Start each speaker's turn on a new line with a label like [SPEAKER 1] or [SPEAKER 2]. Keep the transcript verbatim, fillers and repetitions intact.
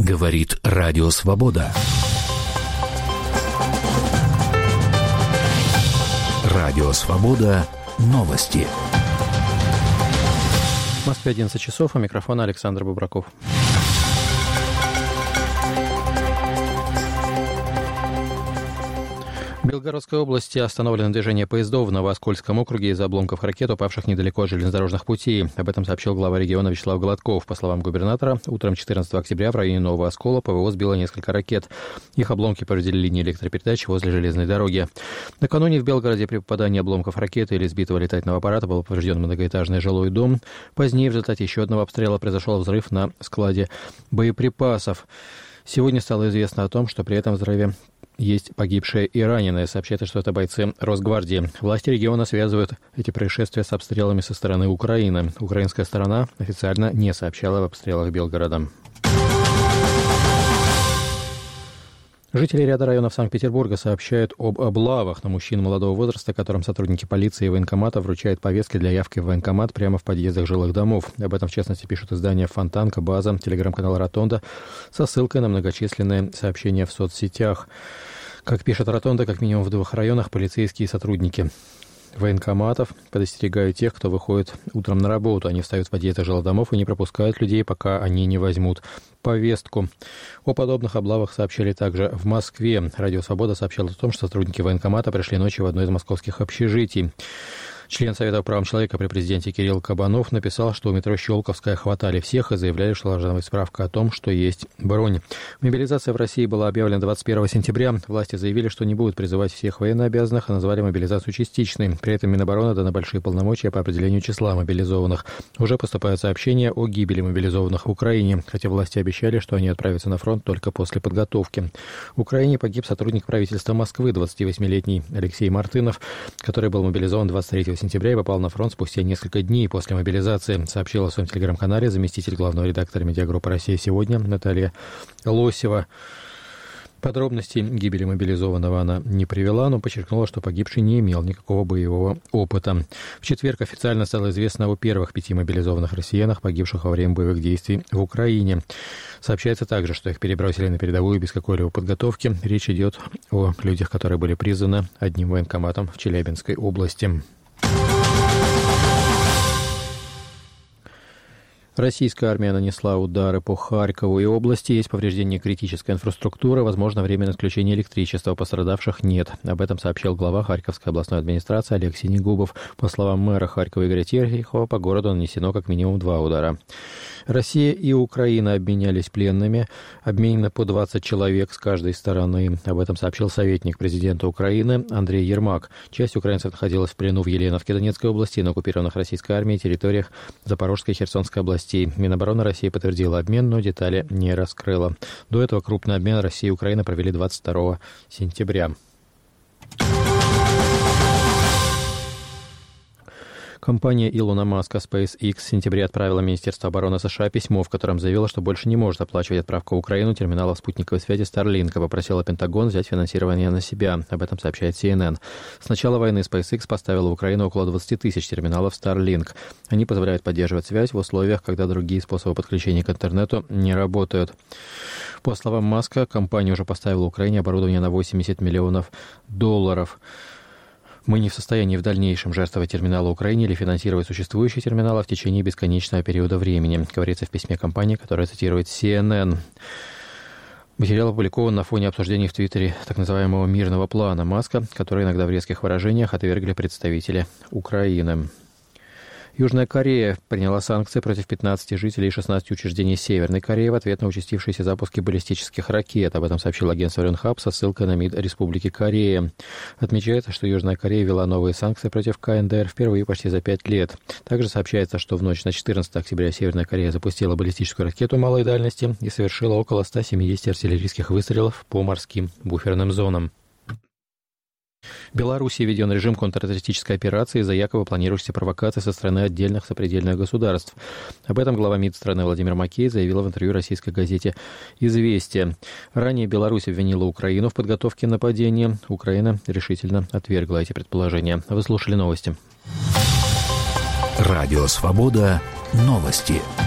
[SPEAKER 1] Говорит Радио Свобода. Радио Свобода. Новости.
[SPEAKER 2] В Москве одиннадцать часов, у микрофона Александр Бубраков. В Белгородской области остановлено движение поездов в Новооскольском округе из-за обломков ракет, упавших недалеко от железнодорожных путей. Об этом сообщил глава региона Вячеслав Гладков. По словам губернатора, утром четырнадцатого октября в районе Нового Оскола ПВО сбило несколько ракет. Их обломки повредили линии электропередач возле железной дороги. Накануне в Белгороде при попадании обломков ракеты или сбитого летательного аппарата был поврежден многоэтажный жилой дом. Позднее в результате еще одного обстрела произошел взрыв на складе боеприпасов. Сегодня стало известно о том, что при этом взрыве есть погибшие и раненые. Сообщается, что это бойцы Росгвардии. Власти региона связывают эти происшествия с обстрелами со стороны Украины. Украинская сторона официально не сообщала об обстрелах Белгорода. Жители ряда районов Санкт-Петербурга сообщают об облавах на мужчин молодого возраста, которым сотрудники полиции и военкомата вручают повестки для явки в военкомат прямо в подъездах жилых домов. Об этом, в частности, пишут издания «Фонтанка», «База», телеграм-канал «Ротонда» со ссылкой на многочисленные сообщения в соцсетях. Как пишет «Ротонда», как минимум в двух районах полицейские сотрудники военкоматов предостерегают тех, кто выходит утром на работу. Они встают в подъезды жилых домов и не пропускают людей, пока они не возьмут повестку. О подобных облавах сообщали также в Москве. Радио «Свобода» сообщало о том, что сотрудники военкомата пришли ночью в одно из московских общежитий. Член Совета по правам человека при президенте Кирилл Кабанов написал, что у метро Щелковская хватали всех и заявляли, что должна быть справка о том, что есть бронь. Мобилизация в России была объявлена двадцать первого сентября. Власти заявили, что не будут призывать всех военнообязанных, а назвали мобилизацию частичной. При этом Минобороны даны большие полномочия по определению числа мобилизованных. Уже поступают сообщения о гибели мобилизованных в Украине, хотя власти обещали, что они отправятся на фронт только после подготовки. В Украине погиб сотрудник правительства Москвы, двадцативосьмилетний Алексей Мартынов, который был мобилизован двадцать третьего сентября и попал на фронт спустя несколько дней после мобилизации, сообщила в своем телеграм-канале заместитель главного редактора медиагруппы «Россия сегодня» Наталья Лосева. Подробностей гибели мобилизованного она не привела, но подчеркнула, что погибший не имел никакого боевого опыта. В четверг официально стало известно о первых пяти мобилизованных россиянах, погибших во время боевых действий в Украине. Сообщается также, что их перебросили на передовую без какой-либо подготовки. Речь идет о людях, которые были призваны одним военкоматом в Челябинской области. Российская армия нанесла удары по Харькову и области. Есть повреждение критической инфраструктуры. Возможно, временное отключение электричества. Пострадавших нет. Об этом сообщил глава Харьковской областной администрации Олег Синегубов. По словам мэра Харькова Игоря Терехова, по городу нанесено как минимум два удара. Россия и Украина обменялись пленными. Обменено по двадцать человек с каждой стороны. Об этом сообщил советник президента Украины Андрей Ермак. Часть украинцев находилась в плену в Еленовке Донецкой области, на оккупированных российской армией территориях Запорожской и Херсонской областей. Минобороны России подтвердила обмен, но детали не раскрыла. До этого крупный обмен России и Украины провели двадцать второго сентября. Компания Илона Маска SpaceX в сентябре отправила Министерству обороны США письмо, в котором заявила, что больше не может оплачивать отправку в Украину терминалов спутниковой связи Starlink, и попросила Пентагон взять финансирование на себя. Об этом сообщает си эн эн. С начала войны SpaceX поставила в Украину около двадцать тысяч терминалов Starlink. Они позволяют поддерживать связь в условиях, когда другие способы подключения к интернету не работают. По словам Маска, компания уже поставила Украине оборудование на восемьдесят миллионов долларов. Мы не в состоянии в дальнейшем жертвовать терминалы Украине или финансировать существующие терминалы в течение бесконечного периода времени, говорится в письме компании, которая цитирует си эн эн. Материал опубликован на фоне обсуждений в Твиттере так называемого мирного плана Маска, который иногда в резких выражениях отвергли представители Украины. Южная Корея приняла санкции против пятнадцати жителей и шестнадцати учреждений Северной Кореи в ответ на участившиеся запуски баллистических ракет. Об этом сообщил агентство Рёнхап со ссылкой на МИД Республики Корея. Отмечается, что Южная Корея ввела новые санкции против ка эн дэ эр впервые почти за пять лет. Также сообщается, что в ночь на четырнадцатое октября Северная Корея запустила баллистическую ракету малой дальности и совершила около ста семидесяти артиллерийских выстрелов по морским буферным зонам. В Беларуси введен режим контртеррористической операции из-за якобы планирующейся провокации со стороны отдельных сопредельных государств. Об этом глава МИД страны Владимир Макей заявил в интервью российской газете «Известия». Ранее Беларусь обвинила Украину в подготовке нападения. Украина решительно отвергла эти предположения. Вы слушали новости.
[SPEAKER 1] Радио «Свобода». Новости.